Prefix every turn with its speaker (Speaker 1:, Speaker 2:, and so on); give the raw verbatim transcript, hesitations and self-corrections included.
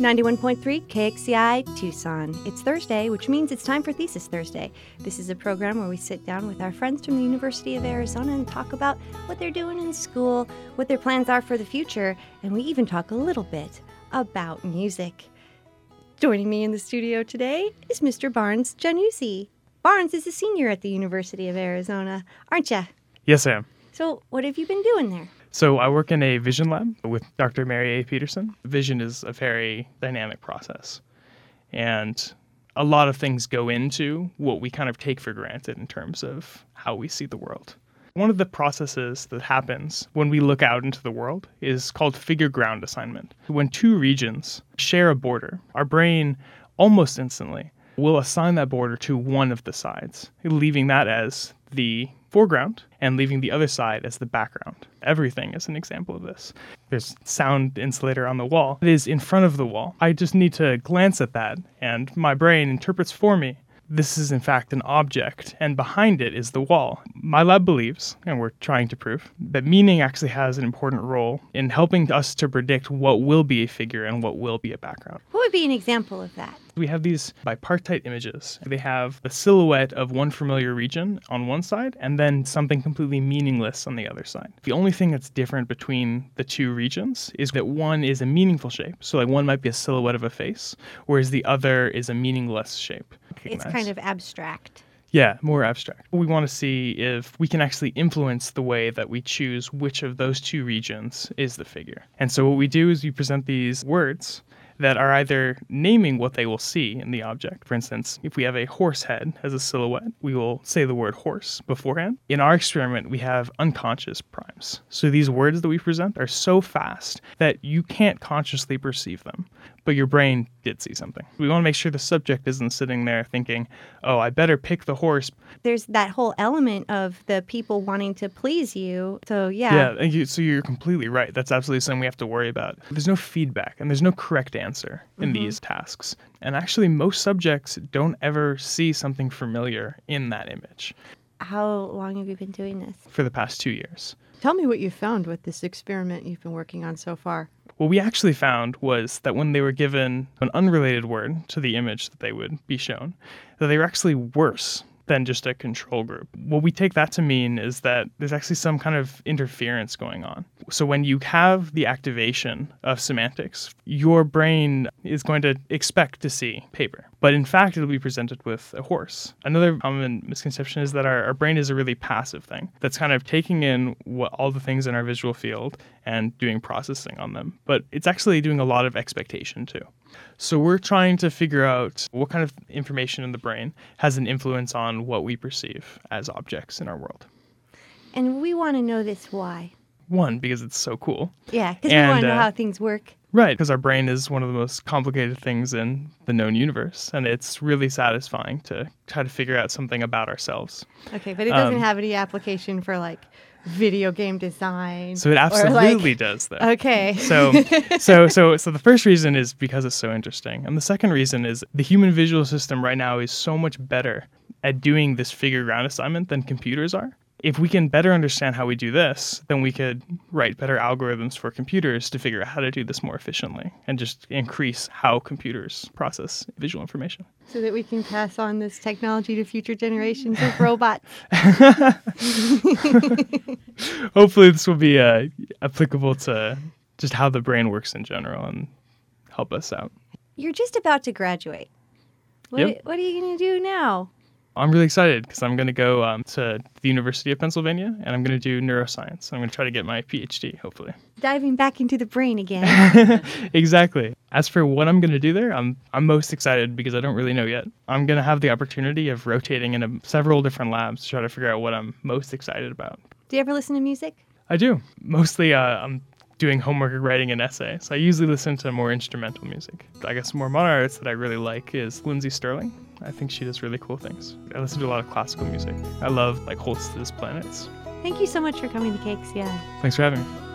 Speaker 1: ninety-one point three K X C I Tucson. It's Thursday, which means it's time for Thesis Thursday. This is a program where we sit down with our friends from the University of Arizona and talk about what they're doing in school, what their plans are for the future, and we even talk a little bit about music. Joining me in the studio today is Mister Barnes Januzzi. Barnes is a senior at the University of Arizona, aren't you?
Speaker 2: Yes, I am.
Speaker 1: So what have you been doing there?
Speaker 2: So I work in a vision lab with Doctor Mary A. Peterson. Vision is a very dynamic process, and a lot of things go into what we kind of take for granted in terms of how we see the world. One of the processes that happens when we look out into the world is called figure ground assignment. When two regions share a border, our brain almost instantly will assign that border to one of the sides, leaving that as the foreground and leaving the other side as the background. Everything is an example of this. There's sound insulator on the wall. It is in front of the wall. I just need to glance at that, and my brain interprets for me this is in fact an object, and behind it is the wall. My lab believes, and we're trying to prove, that meaning actually has an important role in helping us to predict what will be a figure and what will be a background.
Speaker 1: What would be an example of that?
Speaker 2: We have these bipartite images. They have the silhouette of one familiar region on one side and then something completely meaningless on the other side. The only thing that's different between the two regions is that one is a meaningful shape. So like one might be a silhouette of a face, whereas the other is a meaningless shape.
Speaker 1: It's kind of abstract.
Speaker 2: Yeah, more abstract. We want to see if we can actually influence the way that we choose which of those two regions is the figure. And so what we do is we present these words that are either naming what they will see in the object. For instance, if we have a horse head as a silhouette, we will say the word horse beforehand. In our experiment, we have unconscious primes. So these words that we present are so fast that you can't consciously perceive them, but your brain did see something. We want to make sure the subject isn't sitting there thinking, oh, I better pick the horse.
Speaker 1: There's that whole element of the people wanting to please you. So, yeah.
Speaker 2: Yeah, and you, so you're completely right. That's absolutely something we have to worry about. There's no feedback and there's no correct answer in mm-hmm. these tasks. And actually, most subjects don't ever see something familiar in that image.
Speaker 1: How long have you been doing this?
Speaker 2: For the past two years.
Speaker 3: Tell me what you found with this experiment you've been working on so far.
Speaker 2: What we actually found was that when they were given an unrelated word to the image that they would be shown, that they were actually worse than just a control group. What we take that to mean is that there's actually some kind of interference going on. So when you have the activation of semantics, your brain is going to expect to see paper. But in fact, it'll be presented with a horse. Another common misconception is that our, our brain is a really passive thing that's kind of taking in what, all the things in our visual field and doing processing on them. But it's actually doing a lot of expectation too. So we're trying to figure out what kind of information in the brain has an influence on what we perceive as objects in our world.
Speaker 1: And we want to know this why.
Speaker 2: One, because it's so cool.
Speaker 1: Yeah, because we want to know uh, how things work.
Speaker 2: Right, because our brain is one of the most complicated things in the known universe, and it's really satisfying to try to figure out something about ourselves.
Speaker 3: Okay, but it doesn't um, have any application for, like, video game design.
Speaker 2: So it absolutely
Speaker 3: like,
Speaker 2: does, though.
Speaker 3: Okay.
Speaker 2: So, so, so, so the first reason is because it's so interesting, and the second reason is the human visual system right now is so much better at doing this figure ground assignment than computers are. If we can better understand how we do this, then we could write better algorithms for computers to figure out how to do this more efficiently and just increase how computers process visual information.
Speaker 3: So that we can pass on this technology to future generations of robots.
Speaker 2: Hopefully this will be uh, applicable to just how the brain works in general and help us out.
Speaker 1: You're just about to graduate. What,
Speaker 2: Yep.
Speaker 1: what are you going to do now?
Speaker 2: I'm really excited because I'm going to go um, to the University of Pennsylvania and I'm going to do neuroscience. I'm going to try to get my P H D, hopefully.
Speaker 1: Diving back into the brain again.
Speaker 2: Exactly. As for what I'm going to do there, I'm I'm most excited because I don't really know yet. I'm going to have the opportunity of rotating in a, several different labs to try to figure out what I'm most excited about.
Speaker 1: Do you ever listen to music?
Speaker 2: I do. Mostly uh, I'm doing homework or writing an essay, so I usually listen to more instrumental music. I guess more modern artists that I really like is Lindsey Stirling. I think she does really cool things. I listen to a lot of classical music. I love like Holst's Planets.
Speaker 1: Thank you so much for coming to K X C I.
Speaker 2: Thanks for having me.